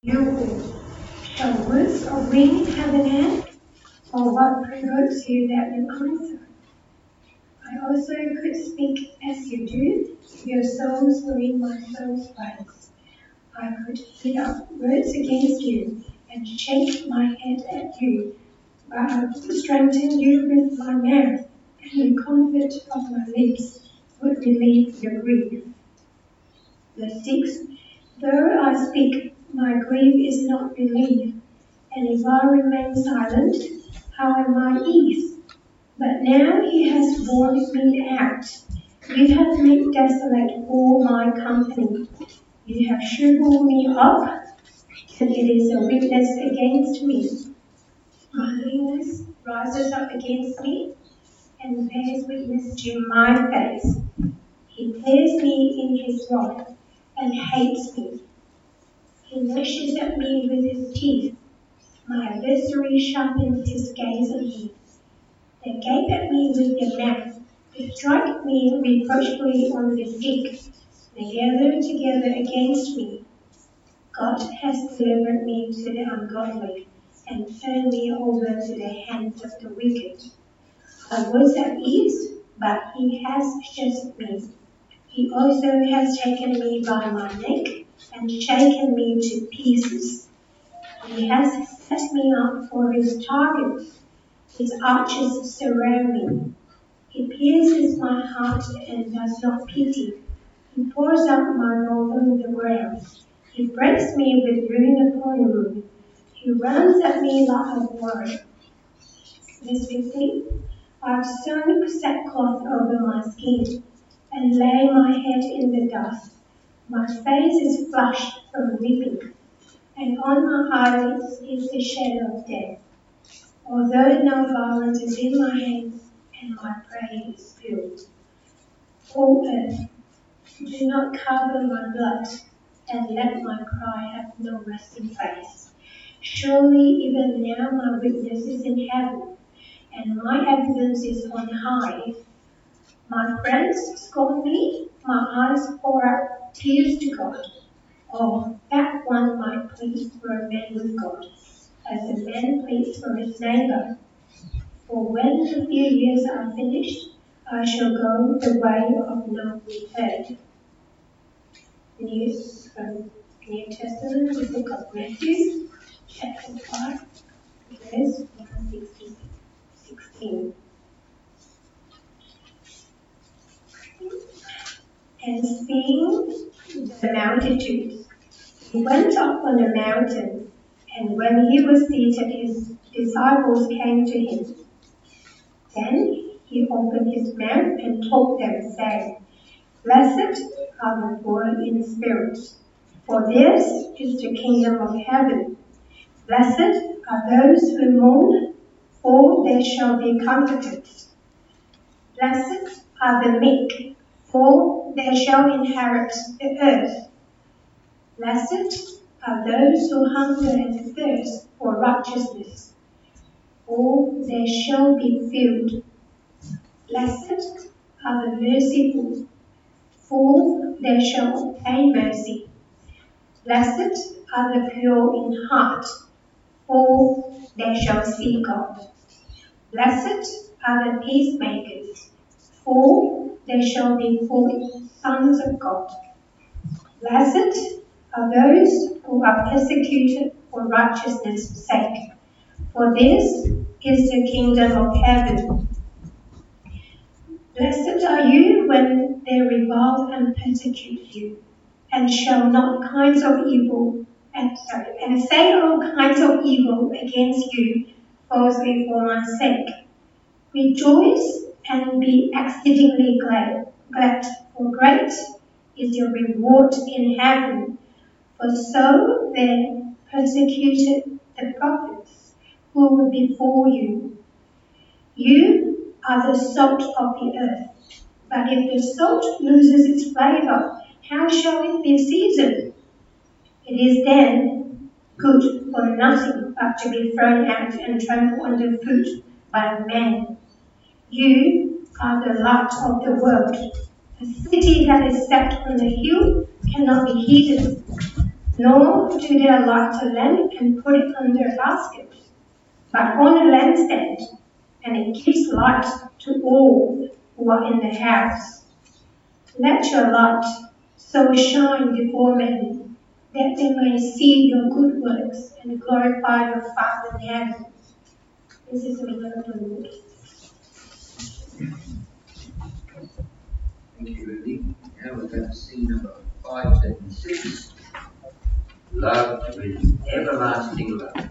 You shall words of wind have an end, or what provokes you that you answer? I also could speak as you do, if your souls were in my soul's place. I could heat up words against you, and shake my head at you, but I would strengthen you with my mouth, and the comfort of my lips would relieve your grief. Verse 6. Though I speak, my grief is not relieved, and if I remain silent, how am I ease? But now he has worn me out. You have made desolate all my company. You have shriveled me up, and it is a witness against me. My leanness rises up against me, and bears witness to my face. He tears me in his wrath, and hates me. He lashes at me with his teeth. My adversary sharpens his gaze at me. They gape at me with their mouth. They strike me reproachfully on the cheek. They gather together against me. God has delivered me to the ungodly, and turned me over to the hands of the wicked. I was at ease, but he has shattered me. He also has taken me by my neck, and shaken me to pieces. He has set me up for his targets. His archers surround me. He pierces my heart and does not pity. He pours out my wrong on the ground. He breaks me with ruin upon ruin. He runs at me like a warrior. Verse 15. I've sewn sackcloth over my skin, and lay my head in the dust. My face is flushed from weeping, and on my eyelids is the shadow of death. Although no violence is in my hands, and my prey is filled. O earth, do not cover my blood, and let my cry have no resting place. Surely even now my witness is in heaven, and my evidence is on high. My friends scorn me, my eyes pour out tears to God. Oh, that one might plead for a man with God, as a man pleads for his neighbor. For when the few years are finished, I shall go the way of no return. The New Testament, the book of Matthew, chapter 5, verse 16. And seeing the multitudes, he went up on a mountain, and when he was seated, his disciples came to him. Then he opened his mouth and taught them, saying, Blessed are the poor in spirit, for theirs is the kingdom of heaven. Blessed are those who mourn, for they shall be comforted. Blessed are the meek, for they shall inherit the earth. Blessed are those who hunger and thirst for righteousness, for they shall be filled. Blessed are the merciful, for they shall obtain mercy. Blessed are the pure in heart, for they shall see God. Blessed are the peacemakers, for they shall be called sons of God. Blessed are those who are persecuted for righteousness' sake, for this is the kingdom of heaven. Blessed are you when they revile and persecute you, and shall not kinds of evil, and say all kinds of evil against you falsely for my sake. Rejoice and be exceedingly glad, for great is your reward in heaven. For so they persecuted the prophets who were before you. You are the salt of the earth. But if the salt loses its flavor, how shall it be seasoned? It is then good for nothing but to be thrown out and trampled underfoot by men. You are the light of the world. A city that is set on a hill cannot be hidden. nor do they light a lamp and put it under a basket, but on a lampstand, and it gives light to all who are in the house. Let your light so shine before men, that they may see your good works and glorify your Father in heaven. This is the word of the Lord. Thank you, Ruby. Now we're going to sing number 576. Love with everlasting love.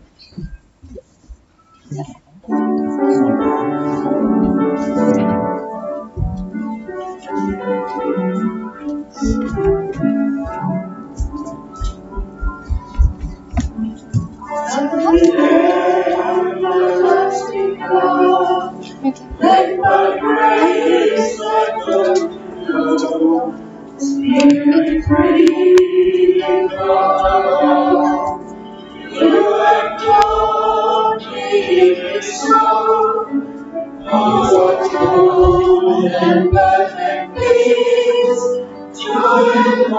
Everlasting love, let my grace flow, Spirit free and calm. You have taught me so, for true and perfect peace, joy and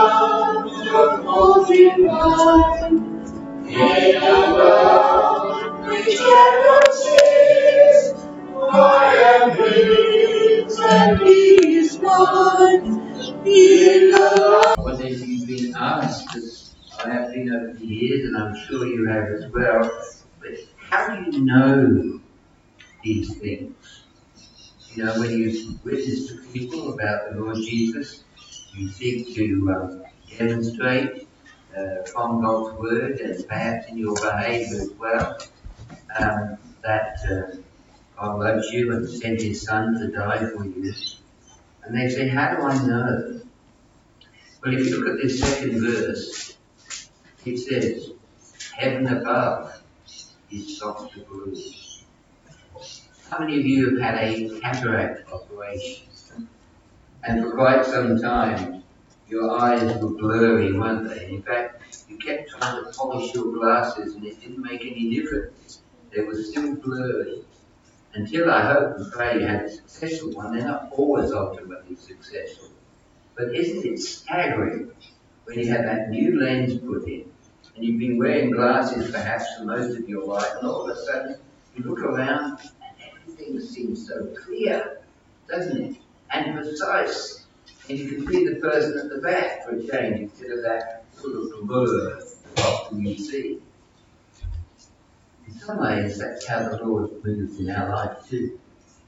wonderful divine. In a love which never ceases, I am his and he is mine. In a love. What have you been asked? As I have been over the years, and I'm sure you have as well. But how do you know these things? You know, when you witness to people about the Lord Jesus, you seek to demonstrate from God's word and perhaps in your behaviour as well that God loves you and sent his son to die for you. And they say, how do I know? Well, if you look at this second verse, it says, heaven above is soft blue. How many of you have had a cataract operation? And for quite some time, your eyes were blurry, weren't they? In fact, you kept trying to polish your glasses and it didn't make any difference. They were still blurry. Until I hope and pray you had a successful one. They're not always ultimately successful. But isn't it staggering when you have that new lens put in and you've been wearing glasses perhaps for most of your life, and all of a sudden you look around and everything seems so clear, doesn't it? And precise. And you can see the person at the back for a change instead of that sort of blur that often you see. In some ways, that's how the Lord moves in our life too.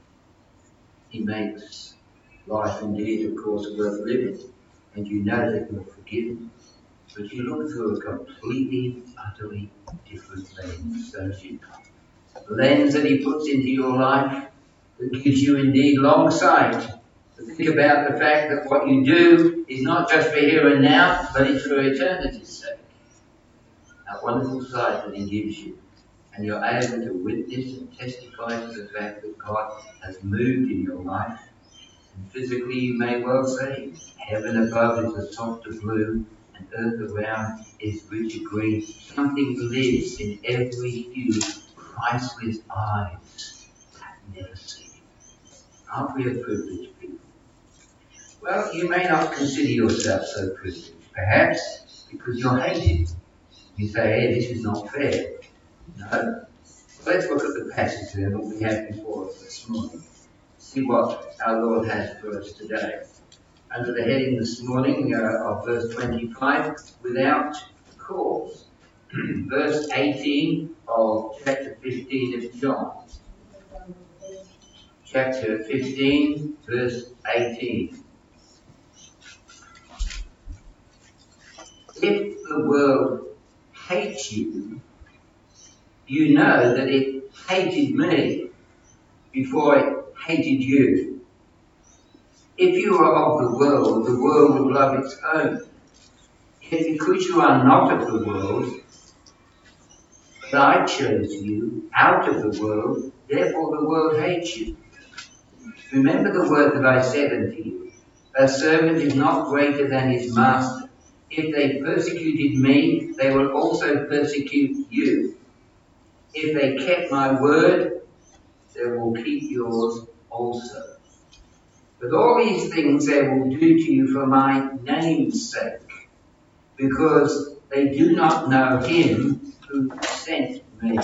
He makes life indeed, of course, worth living, and you know that you're forgiven. But you look through a completely, utterly different lens, don't you? The lens that he puts into your life that gives you indeed long sight. To think about the fact that what you do is not just for here and now, but it's for eternity's sake. That wonderful sight that he gives you. And you're able to witness and testify to the fact that God has moved in your life. And physically you may well say, heaven above is a softer blue, and earth around is richer green. Something lives in every hue, priceless eyes have never seen. Aren't we a privileged people? Well, you may not consider yourself so privileged, perhaps because you're hated. You say, hey, this is not fair. No. Let's look at the passage then that we have before us this morning. See what our Lord has for us today. Under the heading this morning of verse 25, without cause. Verse 18 of chapter 15 of John. Chapter 15, verse 18. If the world hates you, you know that it hated me before it hated you. If you are of the world will love its own. Yet because you are not of the world, but I chose you out of the world, therefore the world hates you. Remember the word that I said unto you, a servant is not greater than his master. If they persecuted me, they will also persecute you. If they kept my word, they will keep yours also. But all these things they will do to you for my name's sake, because They do not know him who sent me.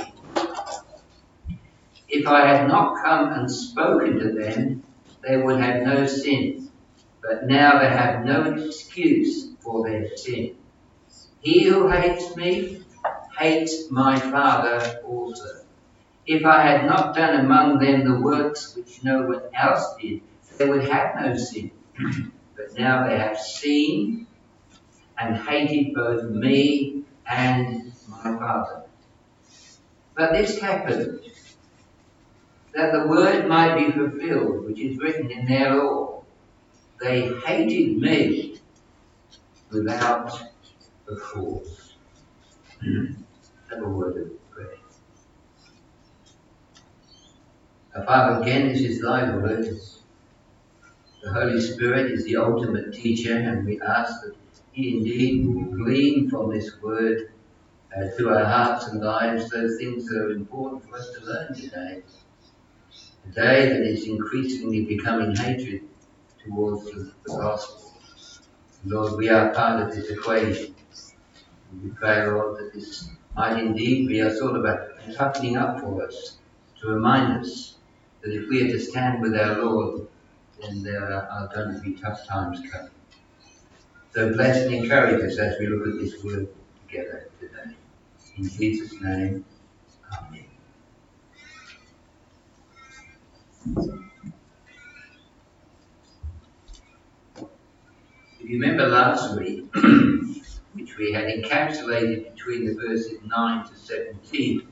If I had not come and spoken to them, they would have no sin. But now they have no excuse for their sin. He who hates me hates my Father also. If I had not done among them the works which no one else did, they would have no sin. But now they have seen and hated both me and my Father. But this happened, that the word might be fulfilled, which is written in their law. They hated me without a cause. Have a word of prayer. Our Father, again, this is thy word. The Holy Spirit is the ultimate teacher, and we ask that he indeed will glean from this word to our hearts and lives those things that are important for us to learn today. A day that is increasingly becoming hatred towards the gospel. Lord, we are part of this equation. We pray, Lord, that this might indeed be a sort of a toughening up for us, to remind us that if we are to stand with our Lord, then there are going to be tough times coming. So bless and encourage us as we look at this word together today. In Jesus' name, amen. If you remember last week, which we had encapsulated between the verses 9 to 17,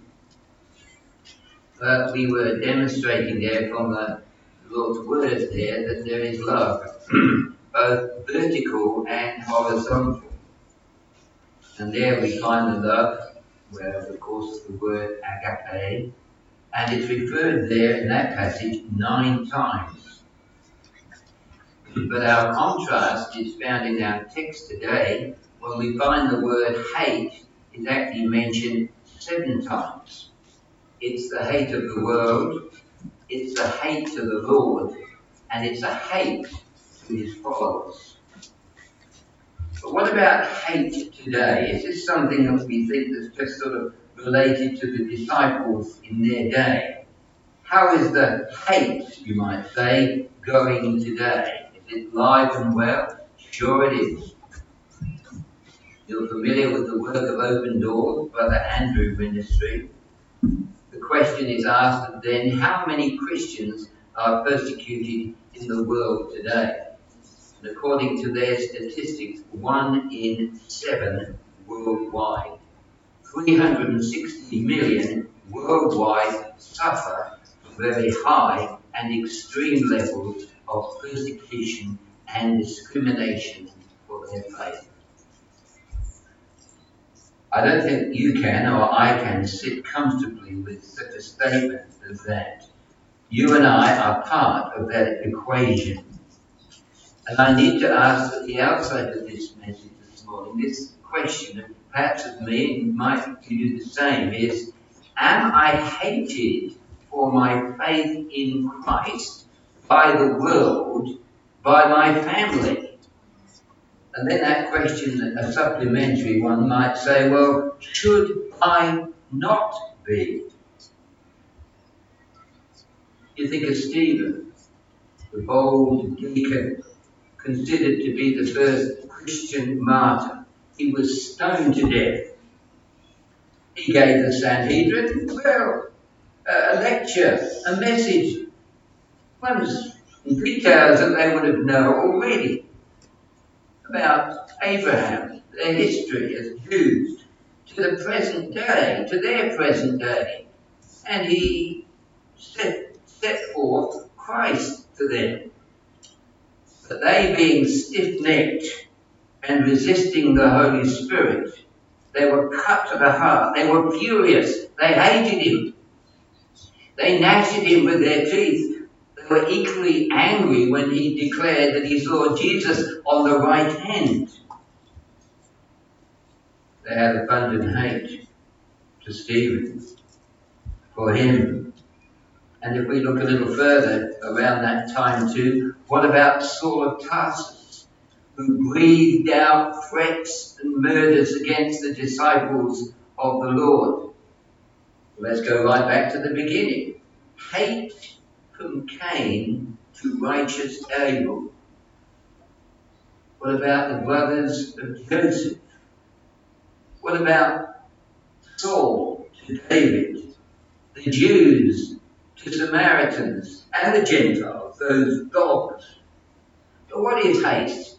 we were demonstrating there from the Lord's words there that there is love, both vertical and horizontal. And there we find the love, where of course the word agape, and it's referred there in that passage 9 times. But our contrast is found in our text today when we find the word hate is actually mentioned 7 times. It's the hate of the world, it's the hate to the Lord, and it's a hate to his followers. But what about hate today? Is this something that we think that's just sort of related to the disciples in their day? How is the hate, you might say, going today? Is it live and well? Sure it is. You're familiar with the work of Open Doors, Brother Andrew Ministry. The question is asked then, how many Christians are persecuted in the world today? And according to their statistics, 1 in 7 worldwide. 360 million worldwide suffer from very high and extreme levels of persecution and discrimination for their faith. I don't think you can or I can sit comfortably with such a statement as that. You and I are part of that equation. And I need to ask at the outset of this message this morning, this question, and perhaps of me, and might you do the same, is, am I hated for my faith in Christ by the world, by my family? And then that question, a supplementary one, might say, well, should I not be? You think of Stephen, the bold deacon, considered to be the first Christian martyr. He was stoned to death. He gave the Sanhedrin, a lecture, a message, ones details that they would have known already about Abraham, their history as Jews, to the present day, to their present day. And he set forth Christ to them. But they, being stiff-necked and resisting the Holy Spirit, they were cut to the heart. They were furious. They hated him. They gnashed at him with their teeth. They were equally angry when he declared that he saw Jesus on the right hand. They had abundant hate to Stephen, for him. And if we look a little further around that time too, what about Saul of Tarsus, who breathed out threats and murders against the disciples of the Lord. Let's go right back to the beginning. Hate from Cain to righteous Abel. What about the brothers of Joseph? What about Saul to David? The Jews to Samaritans and the Gentiles, those dogs. But what is hate?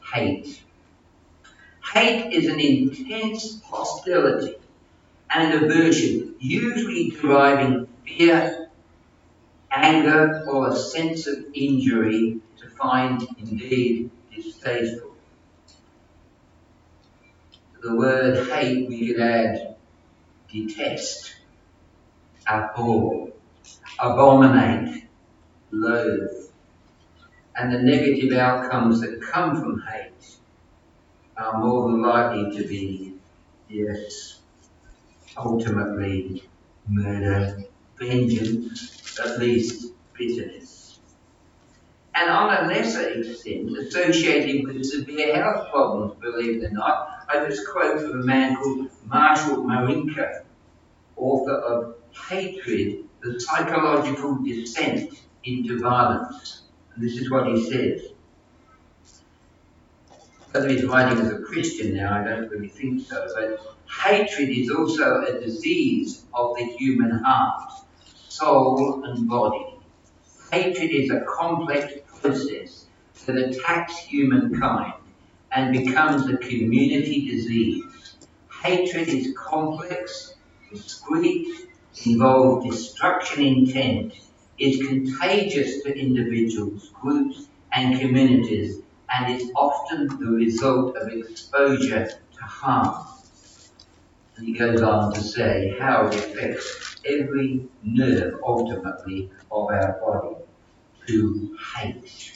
Hate is an intense hostility and aversion, usually deriving fear, anger, or a sense of injury to find indeed distasteful. To the word hate we could add detest, abhor, abominate, loathe, and the negative outcomes that come from hate are more than likely to be, yes, ultimately murder, vengeance, at least bitterness. And on a lesser extent, associated with severe health problems, believe it or not, I just quote from a man called Marshall Marinka, author of Hatred, the Psychological Descent into Violence. And this is what he says. Whether he's writing as a Christian now, I don't really think so, but hatred is also a disease of the human heart, soul and body. Hatred is a complex process that attacks humankind and becomes a community disease. Hatred is complex, discrete, involves destruction intent, is contagious to individuals, groups and communities, and is often the result of exposure to harm. And he goes on to say how it affects every nerve, ultimately, of our body to hate.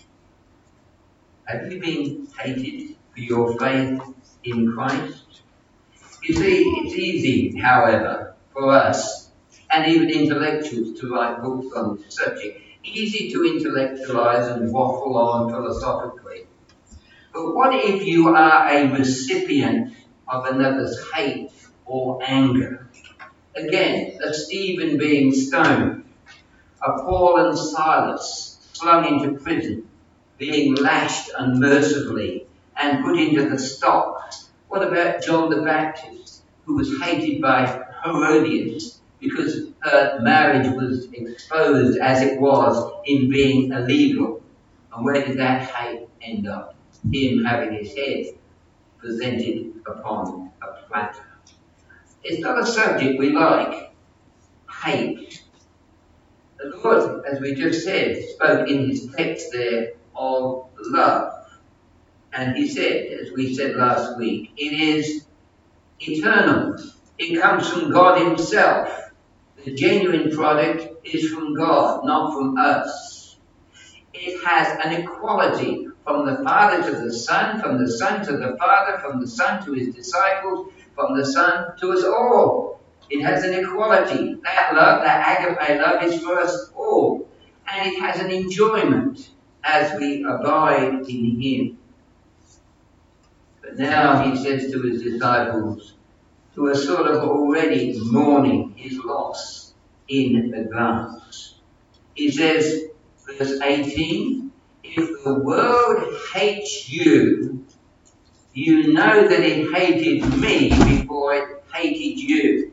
Have you been hated for your faith in Christ? You see, it's easy, however, for us, and even intellectuals, to write books on this subject. Easy to intellectualize and waffle on philosophically. But what if you are a recipient of another's hate or anger? Again, a Stephen being stoned, a Paul and Silas slung into prison, being lashed unmercifully and put into the stocks. What about John the Baptist, who was hated by Herodias because her marriage was exposed as it was in being illegal? And where did that hate end up? Him having his head presented upon a platter. It's not a subject we like. Hate. The Lord, as we just said, spoke in his text there of love. And he said, as we said last week, it is eternal. It comes from God himself. The genuine product is from God, not from us. It has an equality from the Father to the Son, from the Son to the Father, from the Son to his disciples, from the Son to us all. It has an equality. That love, that agape love, is for us all. And it has an enjoyment as we abide in him. But now he says to his disciples, who are sort of already mourning his loss in advance. He says, verse 18, if the world hates you, you know that it hated me before it hated you.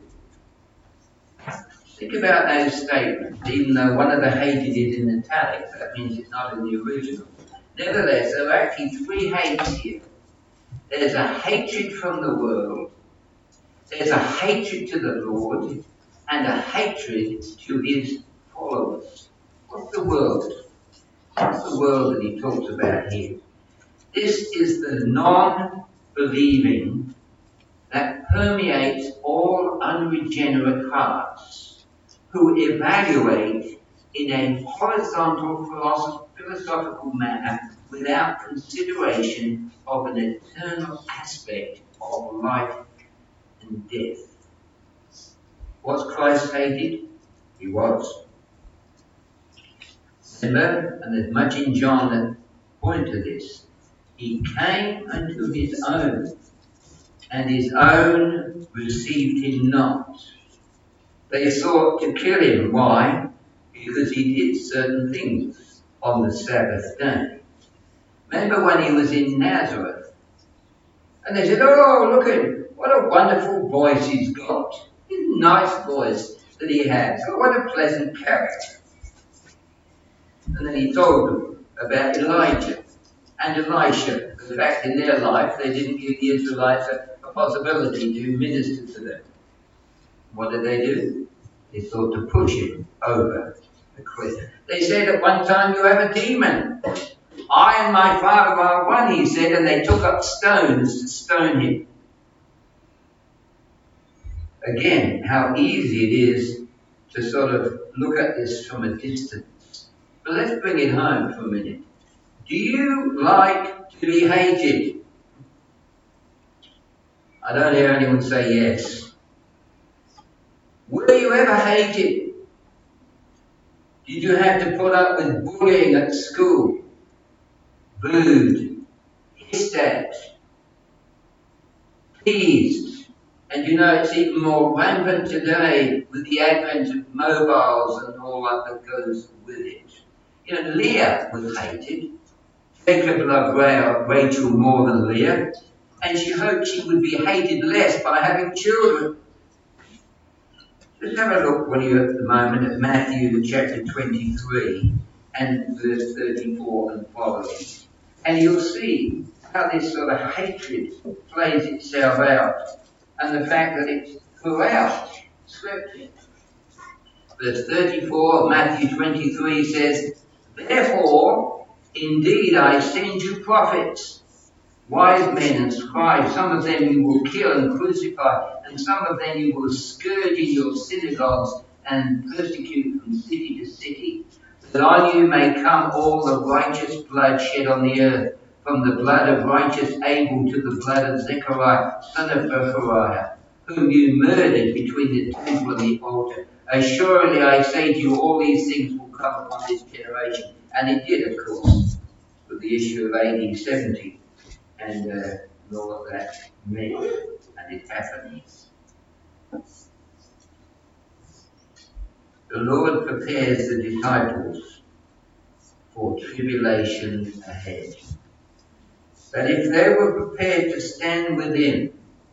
Think about those statements, even though one of the hated is in italics, that means it's not in the original. Nevertheless, there are actually three hates here. There's a hatred from the world, there's a hatred to the Lord, and a hatred to his followers. What's the world? What's the world that he talks about here? This is the non-believing that permeates all unregenerate hearts, who evaluate in a horizontal philosophical manner without consideration of an eternal aspect of life and death. Was Christ hated? He was. Remember, and there's much in John that point to this. He came unto his own, and his own received him not. They sought to kill him. Why? Because he did certain things on the Sabbath day. Remember when he was in Nazareth? And they said, oh, look at him. What a wonderful voice he's got. His nice voice that he has. Oh, what a pleasant character. And then he told them about Elijah and Elisha. Because back in their life, they didn't give the Israelites a possibility to minister to them. What did they do? They thought to push him over the cliff. They said at one time, you have a demon. I and my Father are one, he said, and they took up stones to stone him. Again, how easy it is to sort of look at this from a distance. But let's bring it home for a minute. Do you like to be hated? I don't hear anyone say yes. Were you ever hated? Did you have to put up with bullying at school? Booed, hissed at, teased? And you know, it's even more rampant today with the advent of mobiles and all that goes with it. You know, Leah was hated. Jacob loved Rachel more than Leah, and she hoped she would be hated less by having children. Just have a look when you're at the moment at Matthew chapter 23 and verse 34 and following. And you'll see how this sort of hatred plays itself out, and the fact that it's throughout Scripture. Verse 34 of Matthew 23 says, therefore, indeed I send you prophets, wise men and scribes. Some of them you will kill and crucify, and some of them you will scourge in your synagogues and persecute from city to city, that on you may come all the righteous blood shed on the earth, from the blood of righteous Abel to the blood of Zechariah, son of Berechiah, whom you murdered between the temple and the altar. Assuredly I say to you, all these things will come upon this generation. And it did, of course, with the issue of AD 70 and all of that meant, and it happened. The Lord prepares the disciples for tribulation ahead. But if they were prepared to stand with him,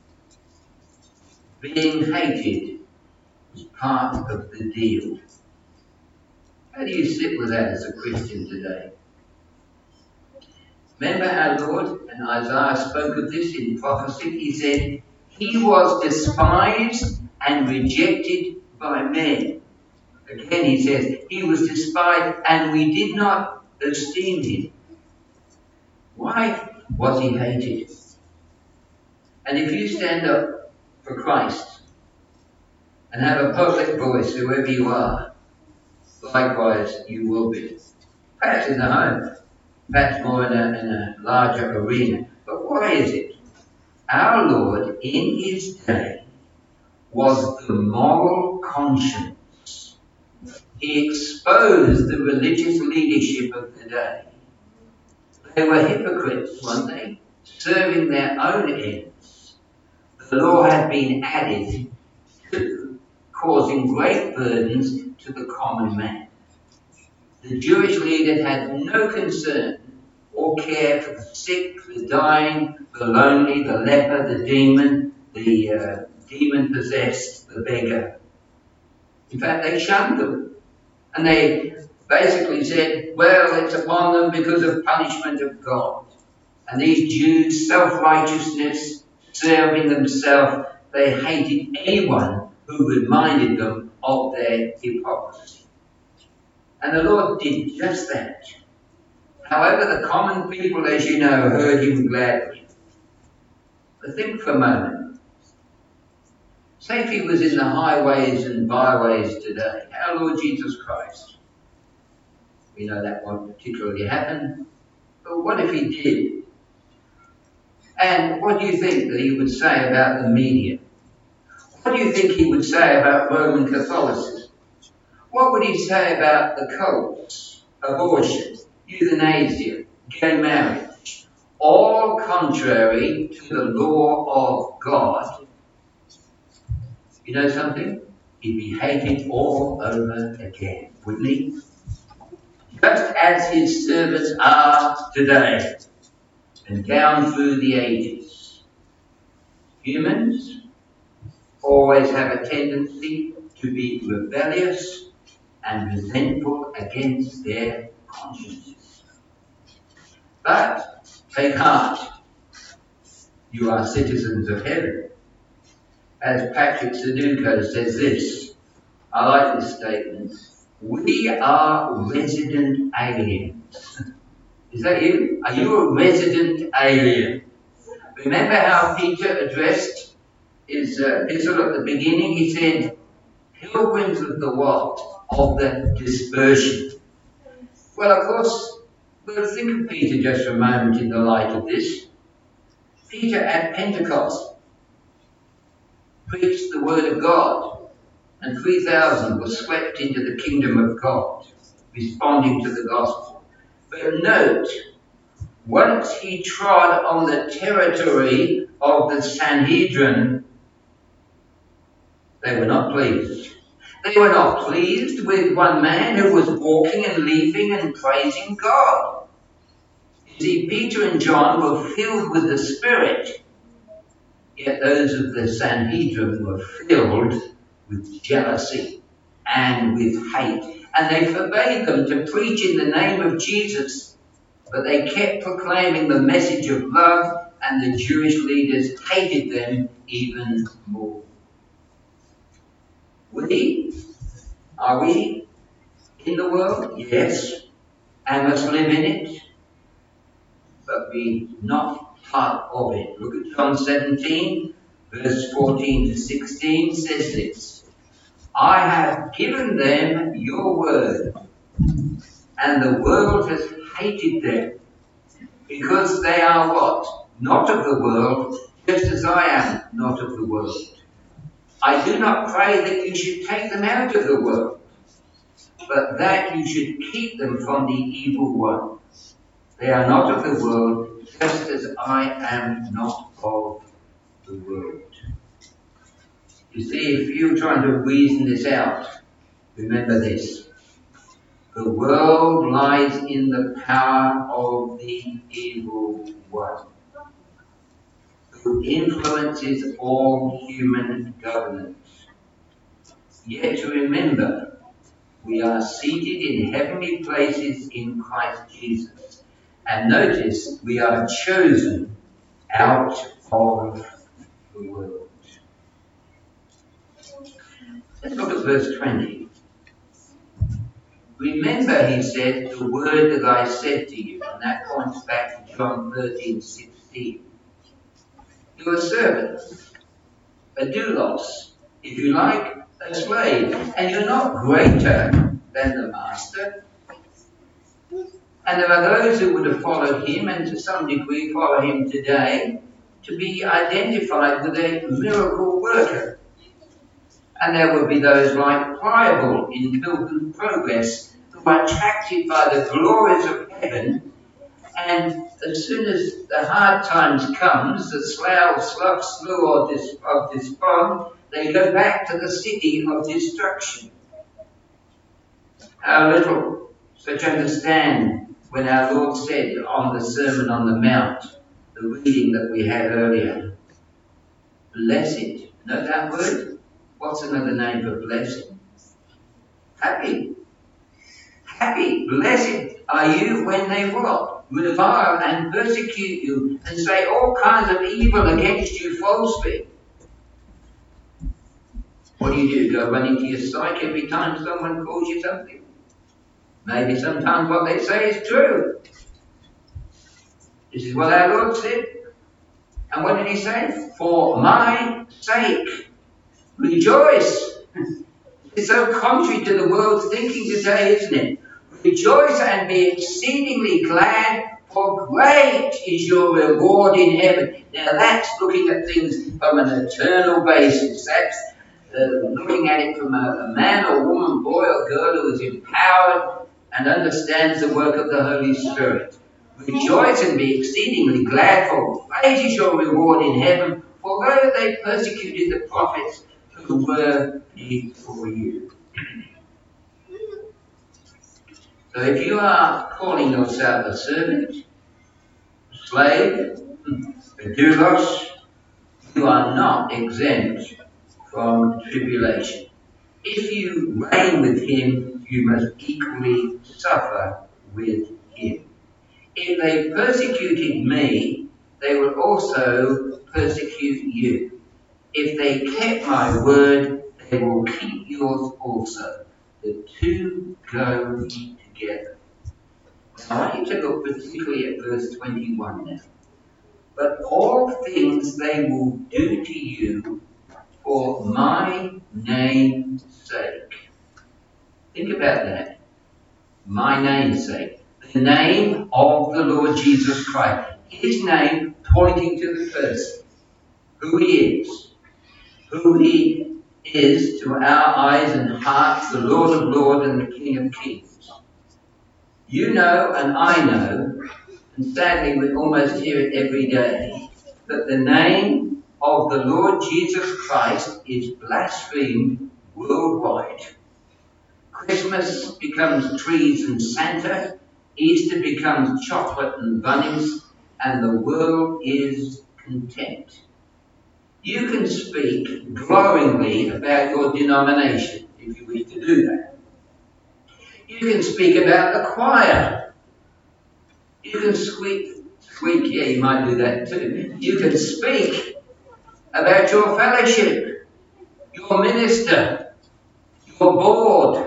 being hated was part of the deal. How do you sit with that as a Christian today? Remember our Lord, and Isaiah spoke of this in prophecy. He said, he was despised and rejected by men. Again he says, he was despised and we did not esteem him. Why was he hated? And if you stand up for Christ and have a public voice, whoever you are, likewise you will be. Perhaps in the home, perhaps more in a larger arena. But why is it? Our Lord, in his day, was the moral conscience. He exposed the religious leadership of the day. They were hypocrites, weren't they? Serving their own ends. The law had been added to, causing great burdens to the common man. The Jewish leaders had no concern or care for the sick, the dying, the lonely, the leper, the demon possessed, the beggar. In fact, they shunned them. And they basically said, well, it's upon them because of punishment of God. And these Jews, self-righteousness, serving themselves, they hated anyone who reminded them of their hypocrisy. And the Lord did just that. However, the common people, as you know, heard him gladly. But think for a moment. Say if he was in the highways and byways today, our Lord Jesus Christ. We know that won't particularly happen. But what if he did? And what do you think that he would say about the media? What do you think he would say about Roman Catholicism? What would he say about the cults, abortion, euthanasia, gay marriage, all contrary to the law of God, you know something? He'd be hated all over again, wouldn't he? Just as his servants are today and down through the ages. Humans always have a tendency to be rebellious and resentful against their consciences. But take heart, you are citizens of heaven. As Patrick Sudoku says this, I like this statement, we are resident aliens. Is that you? Are you a resident alien? Remember how Peter addressed his epistle at the beginning? He said, pilgrims of the what? Of the dispersion. Well, of course, we'll think of Peter just for a moment in the light of this. Peter at Pentecost preached the word of God, and 3,000 were swept into the kingdom of God, responding to the gospel. But note, once he trod on the territory of the Sanhedrin, they were not pleased. They were not pleased with one man who was walking and leaping and praising God. You see, Peter and John were filled with the Spirit, yet those of the Sanhedrin were filled with jealousy and with hate. And they forbade them to preach in the name of Jesus, but they kept proclaiming the message of love, and the Jewish leaders hated them even more. Are we in the world? Yes, and must live in it, but be not part of it. Look at John 17, verse 14 to 16 says this, I have given them your word, and the world has hated them, because they are what? Not of the world, just as I am not of the world. I do not pray that you should take them out of the world, but that you should keep them from the evil one. They are not of the world, just as I am not of the world. You see, if you're trying to reason this out, remember this. The world lies in the power of the evil one, who influences all human governance. Yet remember, we are seated in heavenly places in Christ Jesus. And notice, we are chosen out of the world. Let's look at verse 20. Remember, he said, the word that I said to you. And that points back to John 13:16. You're a servant, a doulos, if you like, a slave. And you're not greater than the master. And there are those who would have followed him, and to some degree follow him today, to be identified with a miracle worker. And there will be those like Pliable in Pilgrim's Progress, who are attracted by the glories of heaven, and as soon as the hard times comes, the slough, slough of despond, they go back to the city of destruction. How little such understand when our Lord said on the Sermon on the Mount, the reading that we had earlier, blessed. Know that word? What's another name for blessed? Happy. Happy, blessed are you when they what? Revile and persecute you and say all kinds of evil against you falsely. What do? Go run into your psyche every time someone calls you something? Maybe sometimes what they say is true. This is what our Lord said. And what did he say? For my sake. Rejoice. It's so contrary to the world's thinking today, isn't it? Rejoice and be exceedingly glad, for great is your reward in heaven. Now that's looking at things from an eternal basis. That's looking at it from a man or woman, boy or girl who is empowered and understands the work of the Holy Spirit. Rejoice and be exceedingly glad, for great is your reward in heaven, for although they persecuted the prophets who were before you. So if you are calling yourself a servant, a slave, a doulos, you are not exempt from tribulation. If you reign with him, you must equally suffer with him. If they persecuted me, they will also persecute you. If they kept my word, they will keep yours also. The two go together. Now, I want you to look particularly at verse 21 now. But all things they will do to you for my name's sake. Think about that. My name's sake. The name of the Lord Jesus Christ. His name pointing to the person. Who he is. Who he is to our eyes and hearts, the Lord of Lords and the King of Kings. You know and I know, and sadly we almost hear it every day, that the name of the Lord Jesus Christ is blasphemed worldwide. Christmas becomes trees and Santa, Easter becomes chocolate and bunnies, and the world is content. You can speak glowingly about your denomination, if you wish to do that. You can speak about the choir. You can squeak, yeah, you might do that too. You can speak about your fellowship, your minister, your board,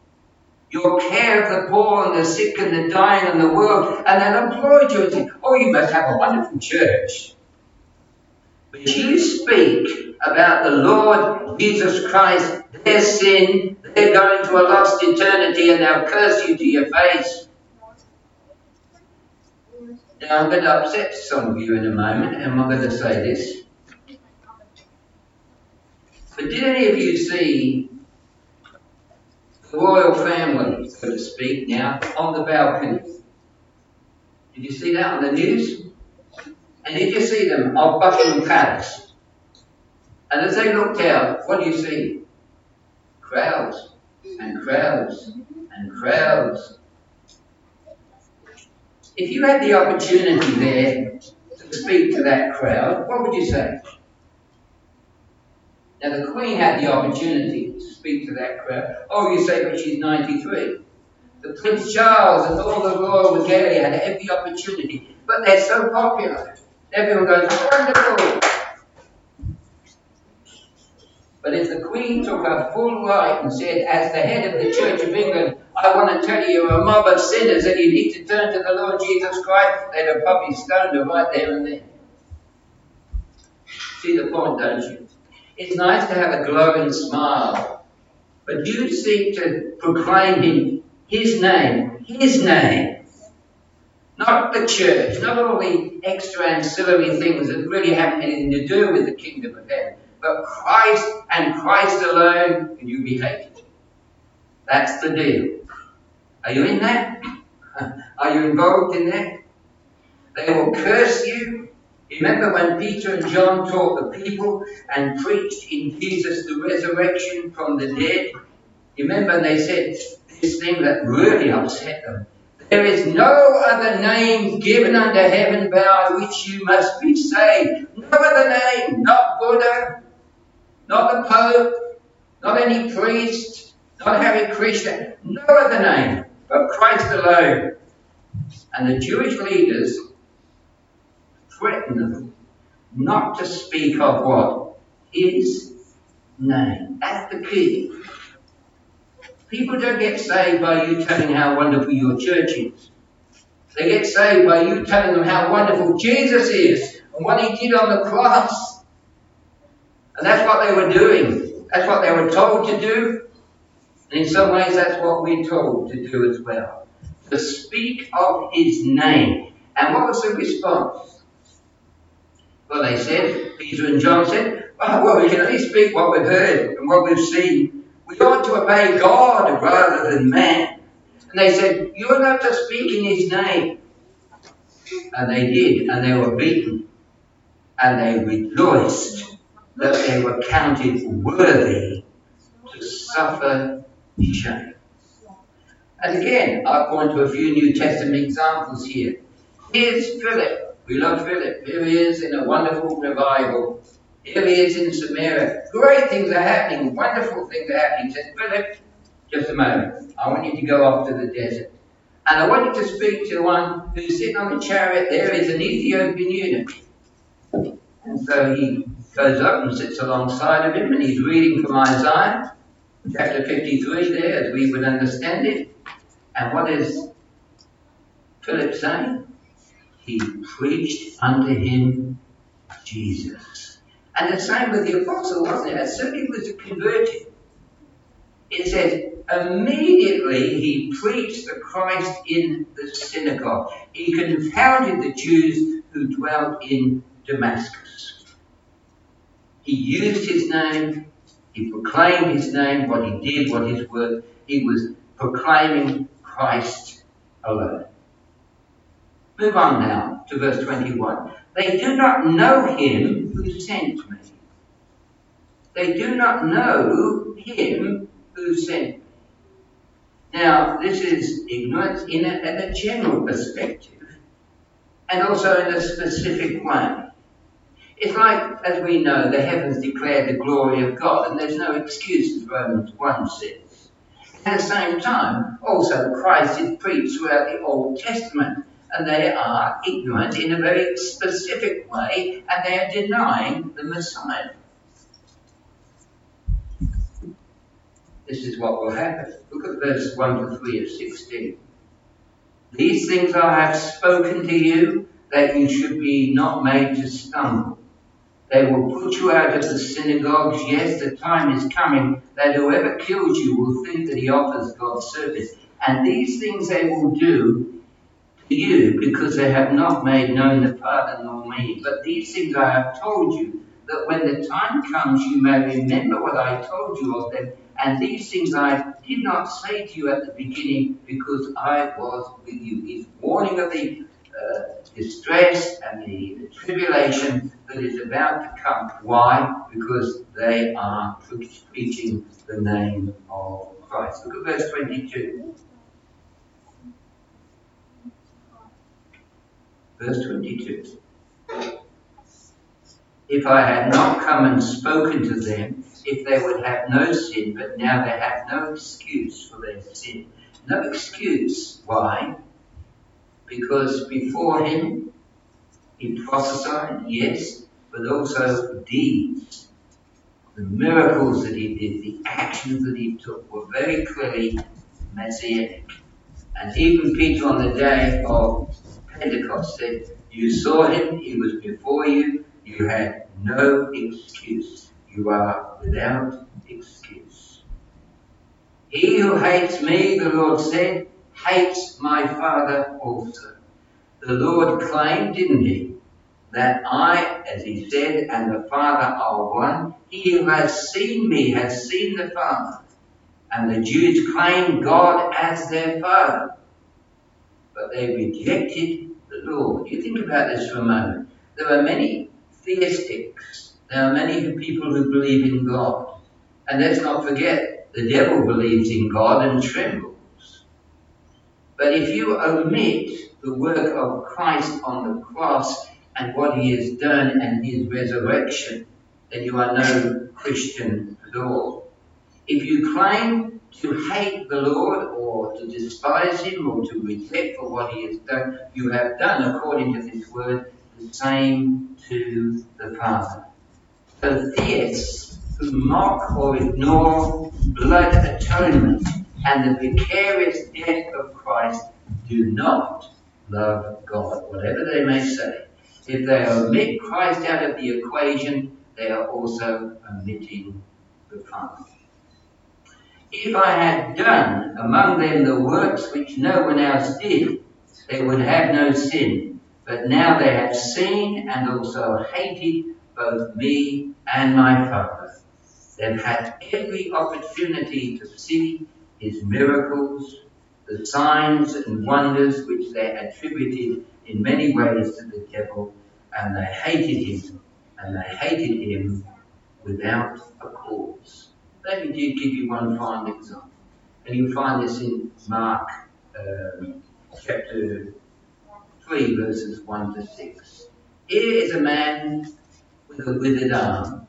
your care of the poor and the sick and the dying in the world, and then employed you and say, oh, you must have a wonderful church. But if you speak about the Lord Jesus Christ, their sin, they're going to a lost eternity and they'll curse you to your face. Now I'm going to upset some of you in a moment, and I'm going to say this. But did any of you see the royal family, so to speak, now on the balcony? Did you see that on the news? And did you see them of Buckingham Palace? And as they looked out, what do you see? Crowds and crowds and crowds. If you had the opportunity there to speak to that crowd, what would you say? Now the Queen had the opportunity to speak to that crowd. Oh, you say, but she's 93. The Prince Charles and all the royal regalia had every opportunity, but they're so popular. Everyone goes, wonderful. But if the Queen took her full right and said, as the head of the Church of England, I want to tell you you're a mob of sinners and you need to turn to the Lord Jesus Christ, they'd have probably stoned her right there and then. See the point, don't you? It's nice to have a glowing smile, but you seek to proclaim his name. Not the church, not all the extra ancillary things that really have anything to do with the kingdom of heaven. But Christ and Christ alone, and you be hated. That's the deal. Are you in that? Are you involved in that? They will curse you. Remember when Peter and John taught the people and preached in Jesus the resurrection from the dead? Remember they said this thing that really upset them. There is no other name given under heaven by which you must be saved. No other name, not Buddha, not the Pope, not any priest, not Hare Krishna. No other name but Christ alone. And the Jewish leaders threatened them not to speak of what? His name. That's the key. People don't get saved by you telling how wonderful your church is. They get saved by you telling them how wonderful Jesus is and what he did on the cross. And that's what they were doing. That's what they were told to do. And in some ways that's what we're told to do as well. To speak of his name. And what was the response? Well, they said, Peter and John said, well, we can only speak what we've heard and what we've seen. We ought to obey God rather than man. And they said, you're not to speak in his name. And they did, and they were beaten. And they rejoiced that they were counted worthy to suffer shame. And again, I point to a few New Testament examples here. Here's Philip. We love Philip. Here he is in a wonderful revival. Here he is in Samaria. Great things are happening. Wonderful things are happening. He says, Philip, just a moment. I want you to go off to the desert. And I want you to speak to one who's sitting on the chariot. There is an Ethiopian eunuch. And so he goes up and sits alongside of him, and he's reading from Isaiah, chapter 53 there, as we would understand it. And what is Philip saying? He preached unto him Jesus. And the same with the apostle, wasn't it? As soon as he was converted, it says, immediately he preached the Christ in the synagogue. He confounded the Jews who dwelt in Damascus. He used his name, he proclaimed his name, what he did, what his work. He was proclaiming Christ alone. Move on now to verse 21. They do not know him who sent me. They do not know him who sent me. Now, this is ignorance in a general perspective, and also in a specific way. It's like, as we know, the heavens declare the glory of God, and there's no excuse, as Romans 1 says. At the same time, also Christ is preached throughout the Old Testament, and they are ignorant in a very specific way, and they are denying the Messiah. This is what will happen. Look at verse 1 to 3 of 16. These things I have spoken to you, that you should be not made to stumble. They will put you out of the synagogues. Yes, the time is coming that whoever kills you will think that he offers God service. And these things they will do to you because they have not made known the Father nor me. But these things I have told you, that when the time comes you may remember what I told you of them. And these things I did not say to you at the beginning because I was with you. He's warning of the distress and the tribulation that is about to come. Why? Because they are preaching the name of Christ. Look at verse 22. Verse 22. If I had not come and spoken to them, if they would have no sin, but now they have no excuse for their sin. No excuse. Why? Because before him, he prophesied, yes, but also deeds. The miracles that he did, the actions that he took were very clearly messianic. And even Peter on the day of Pentecost said, you saw him, he was before you, you had no excuse. You are without excuse. He who hates me, the Lord said, hates my Father also. The Lord claimed, didn't he, that I, as he said, and the Father are one. He who has seen me has seen the Father. And the Jews claimed God as their Father. But they rejected the Lord. You think about this for a moment. There are many theistics. There are many people who believe in God. And let's not forget, the devil believes in God and trembles. But if you omit the work of Christ on the cross and what he has done and his resurrection, then you are no Christian at all. If you claim to hate the Lord or to despise him or to reject for what he has done, you have done, according to this word, the same to the Father. So theists who mock or ignore blood atonement and the vicarious death of Christ do not love God, whatever they may say. If they omit Christ out of the equation, they are also omitting the Father. If I had done among them the works which no one else did, they would have no sin. But now they have seen and also hated both me and my Father. They've had every opportunity to see his miracles, the signs and wonders which they attributed in many ways to the devil, and they hated him without a cause. Let me give you one final example. And you find this in Mark chapter 3, verses 1 to 6. Here is a man with a withered arm.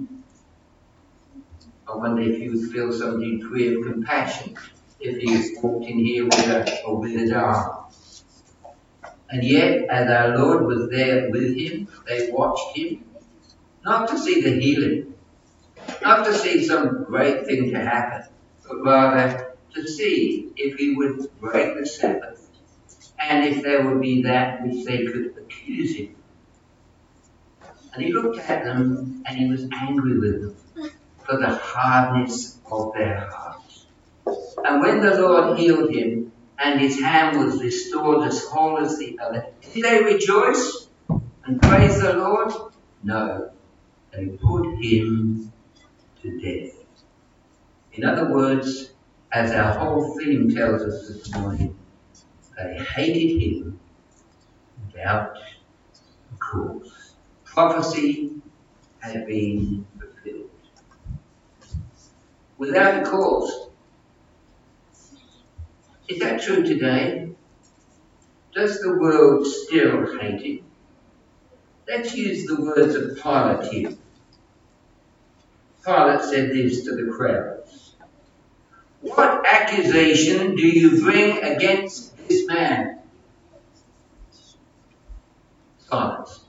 I wonder if you would feel some degree of compassion if he walked in here with a withered arm. And yet, as our Lord was there with him, they watched him, not to see the healing, not to see some great thing to happen, but rather to see if he would break the Sabbath, and if there would be that which they could accuse him. And he looked at them, and he was angry with them for the hardness of their hearts. And when the Lord healed him, and his hand was restored as whole as the other, did they rejoice and praise the Lord? No, they put him to death. In other words, as our whole theme tells us this morning, they hated him without a cause. Prophecy had been fulfilled. Without a cause. Is that true today? Does the world still hate him? Let's use the words of Pilate here. Pilate said this to the crowds. What accusation do you bring against this man? Silence.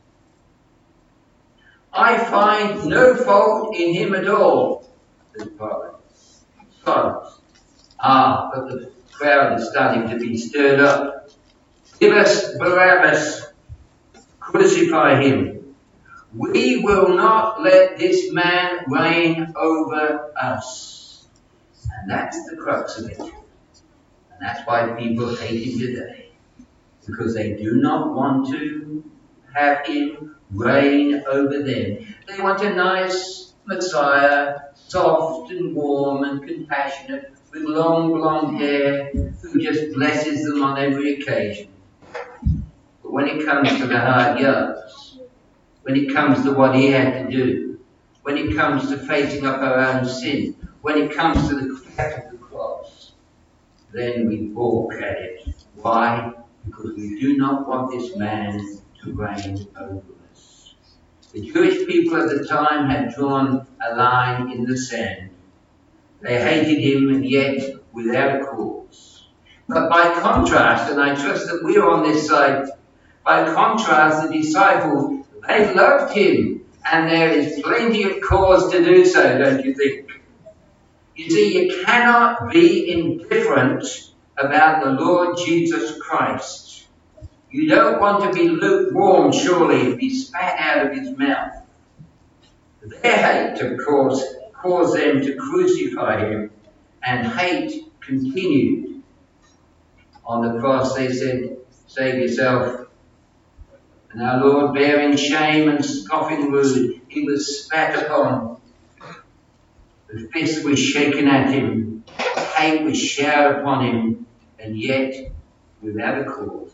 I find no fault in him at all, said Pilate. Silence. But the crowd is starting to be stirred up. Give us Barabbas. Crucify him. We will not let this man reign over us. And that's the crux of it. And that's why people hate him today. Because they do not want to have him reign over them. They want a nice Messiah, soft and warm and compassionate, with long blonde hair, who just blesses them on every occasion. But when it comes to the hard yards, when it comes to what he had to do, when it comes to facing up our own sin, when it comes to the fact of the cross, then we balk at it. Why? Because we do not want this man to reign over us. The Jewish people at the time had drawn a line in the sand. They hated him, and yet without a cause. But by contrast, and I trust that we're on this side, by contrast, the disciples, they loved him, and there is plenty of cause to do so, don't you think? You see, you cannot be indifferent about the Lord Jesus Christ. You don't want to be lukewarm, surely, and be spat out of his mouth. Their hate, of course, caused them to crucify him, and hate continued. On the cross they said, save yourself. And our Lord, bearing shame and scoffing rude, he was spat upon. The fist was shaken at him, hate was showered upon him, and yet without a cause.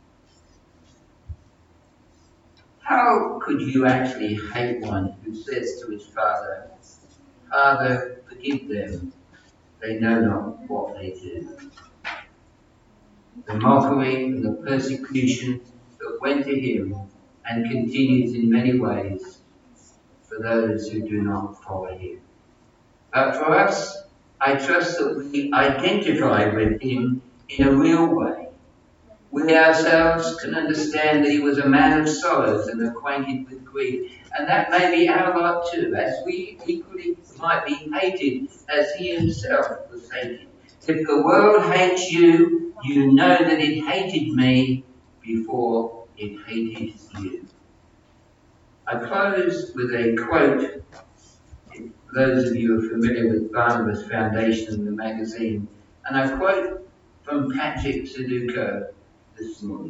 How could you actually hate one who says to his father, Father, forgive them, they know not what they do? The mockery and the persecution that went to him and continues in many ways for those who do not follow him. But for us, I trust that we identify with him in a real way. We ourselves can understand that he was a man of sorrows and acquainted with grief. And that may be our lot too, as we equally might be hated as he himself was hated. If the world hates you, you know that it hated me before it hated you. I close with a quote. Those of you who are familiar with Barnabas Foundation and the magazine, and I quote from Patrick Sudoku this morning.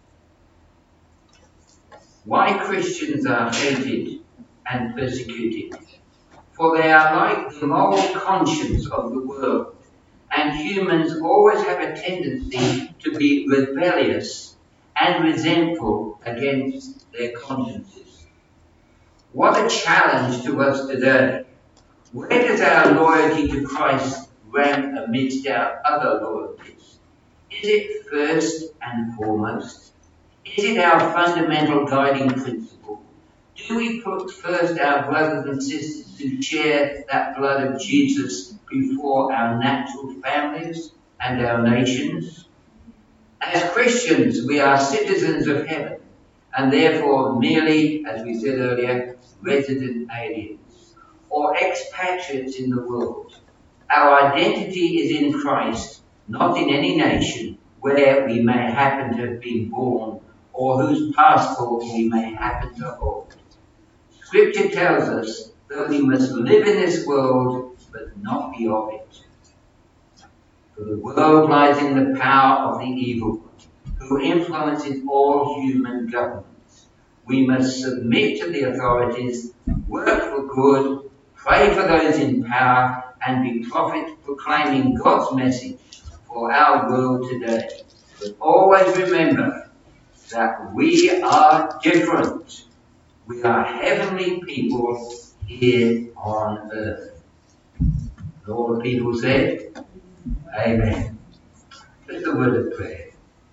Why Christians are hated and persecuted. For they are like the moral conscience of the world, and humans always have a tendency to be rebellious and resentful against their consciences. What a challenge to us today. Where does our loyalty to Christ rank amidst our other loyalties? Is it first and foremost? Is it our fundamental guiding principle? Do we put first our brothers and sisters who share that blood of Jesus before our natural families and our nations? As Christians, we are citizens of heaven, and therefore merely, as we said earlier, resident aliens, or expatriates in the world. Our identity is in Christ, not in any nation where we may happen to have been born or whose passport we may happen to hold. Scripture tells us that we must live in this world, but not be of it. For the world lies in the power of the evil one, who influences all human governments. We must submit to the authorities, work for good, pray for those in power, and be prophets proclaiming God's message for our world today. But always remember that we are different. We are heavenly people here on earth. And all the people said, Amen. Just a word of prayer.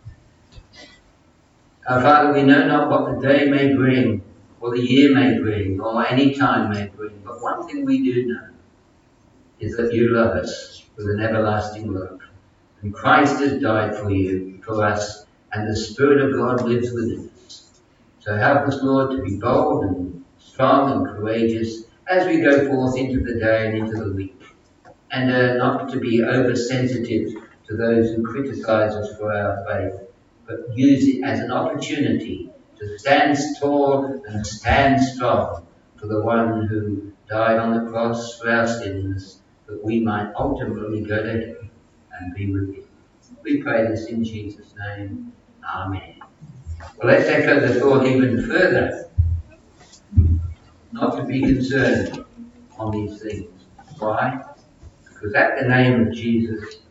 Our Father, we know not what the day may bring, or the year may bring, or any time may bring, but one thing we do know is that you love us with an everlasting love. And Christ has died for you, for us, and the Spirit of God lives within us. So help us, Lord, to be bold and strong and courageous as we go forth into the day and into the week, and not to be oversensitive to those who criticize us for our faith, but use it as an opportunity to stand tall and stand strong for the one who died on the cross for our sins, that we might ultimately go to heaven and be with him. We pray this in Jesus' name. Amen. Well, let's echo the thought even further. Not to be concerned on these things. Why? Because at the name of Jesus,